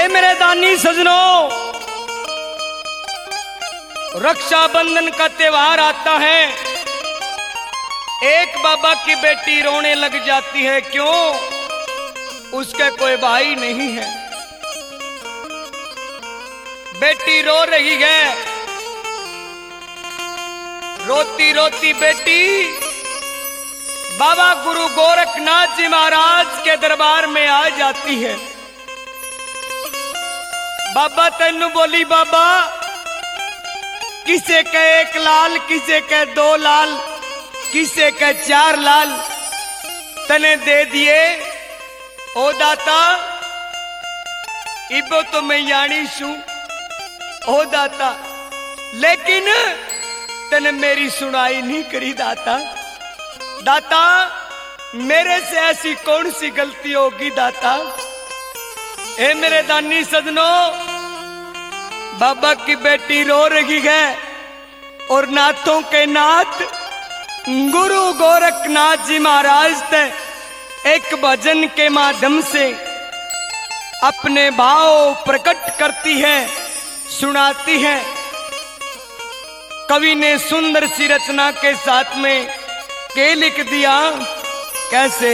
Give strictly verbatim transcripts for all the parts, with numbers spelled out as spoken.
ए मेरे दानी सजनों, रक्षाबंधन का त्योहार आता है। एक बाबा की बेटी रोने लग जाती है, क्यों? उसके कोई भाई नहीं है। बेटी रो रही है, रोती रोती बेटी बाबा गुरु गोरखनाथ जी महाराज के दरबार में आ जाती है। बाबा तेनू बोली, बाबा किसे के एक लाल, किसे के दो लाल, किसे के चार लाल तने दे दिए। ओ दाता इबो तो मैं यानी छू ओ दाता, लेकिन तने मेरी सुनाई नहीं करी दाता। दाता मेरे से ऐसी कौन सी गलती होगी दाता? ए मेरे दानी सजनों, बाबा की बेटी रो रही है और नाथों के नाथ गुरु गोरखनाथ जी महाराज ने एक भजन के माध्यम से अपने भाव प्रकट करती है, सुनाती है। कवि ने सुंदर सी रचना के साथ में के लिख दिया, कैसे?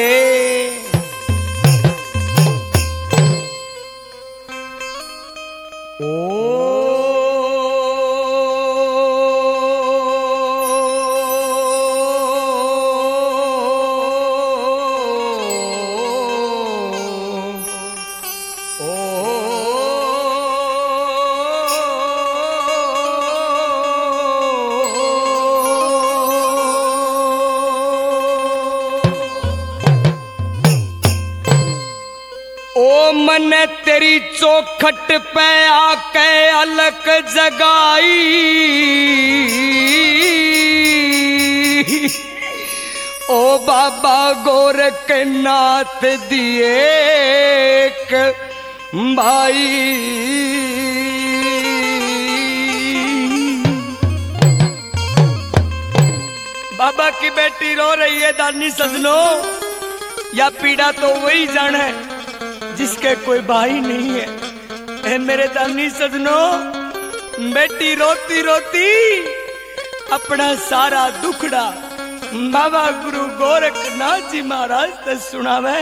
मन तेरी चौखट पे आके अलग जगाई, ओ बाबा गोरखनाथ दिए एक भाई। बाबा की बेटी रो रही है दानी सजनों, या पीड़ा तो वही जाने जिसके कोई भाई नहीं है। ए मेरे दानी सजनों, बेटी रोती रोती अपना सारा दुखड़ा बाबा गुरु गोरखनाथ जी महाराज ने सुनावे।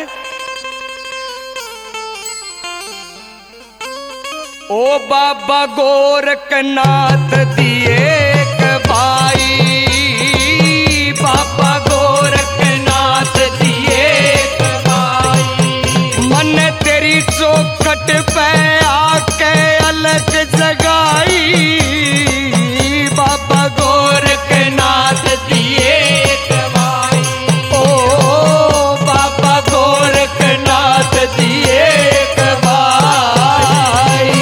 ओ बाबा गोरखनाथ दिए एक भाई, बाबा गोरखनाथ दिए एक भाई। मन तेरी चौखट पे आके अलग जगाई, बाबा गोरखनाथ दिए एक भाई। ओ बाबा गोरखनाथ दिए एक भाई।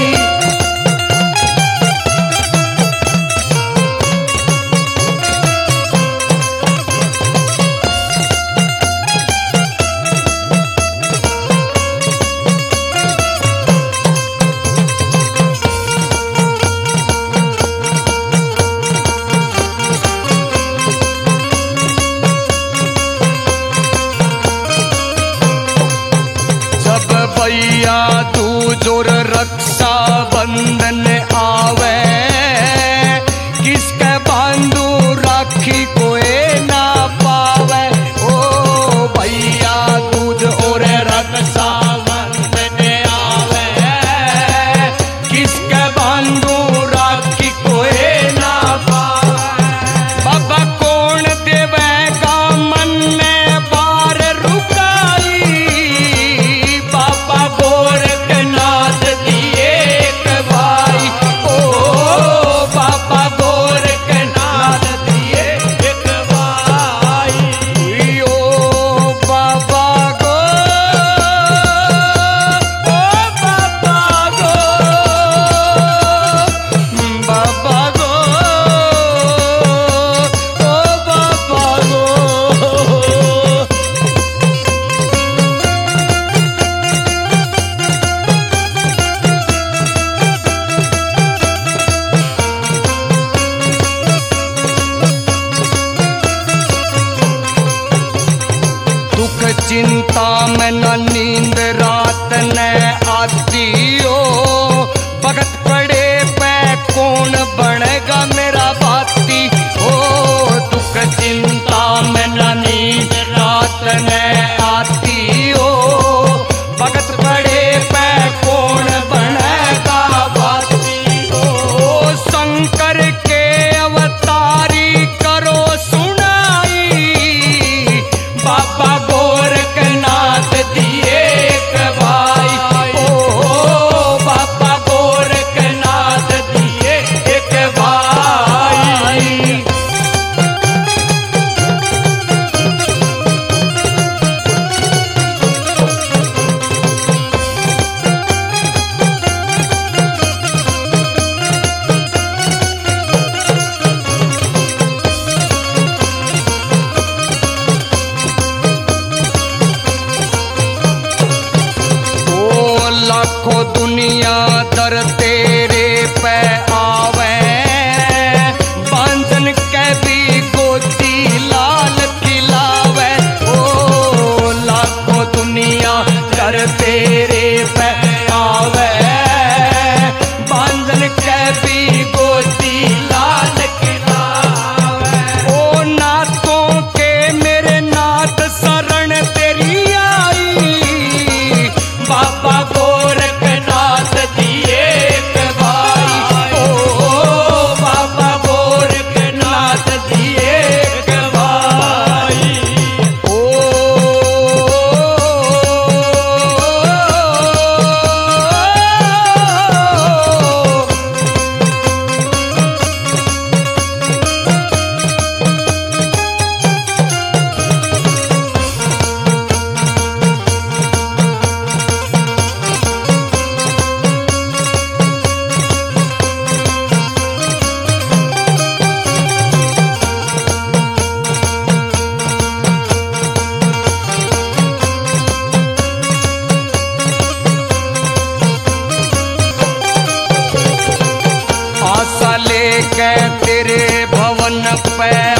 भैया तू जोर रक्षा बंधन आवे, किसके बांधू राखी कोई ना पावे। ओ भैया तू जोर रक्षा बंधन आवे, किसके बांधू राखी कोई ना पावे। बाबा कौन देवेगा मन में बार रुकाई, बाबा गोरखनाथ दिए एक भाई। ओ बाबा गोरखनाथ दिए एक भाई। ओ बाबा गो, ओ बाबा गो, बाबा गो, ओ बाबा गो। दुख चिंता में न नींद रात न आती हो, लाखों दुनिया दर तेरे पे आवे, बांझन के भी गोदी लाल खिलावे। ओ लाखों दुनिया दर तेरे पे आवे, बांझन के भी गोदी लाल खिलावे। ओ नाथों के मेरे नाथ शरण तेरी आई, बाबा गोरखनाथ दिए के भाई। ओ बाबा गोरखनाथ दिए के भाई। ओ आशा लेके तेरे भवन पे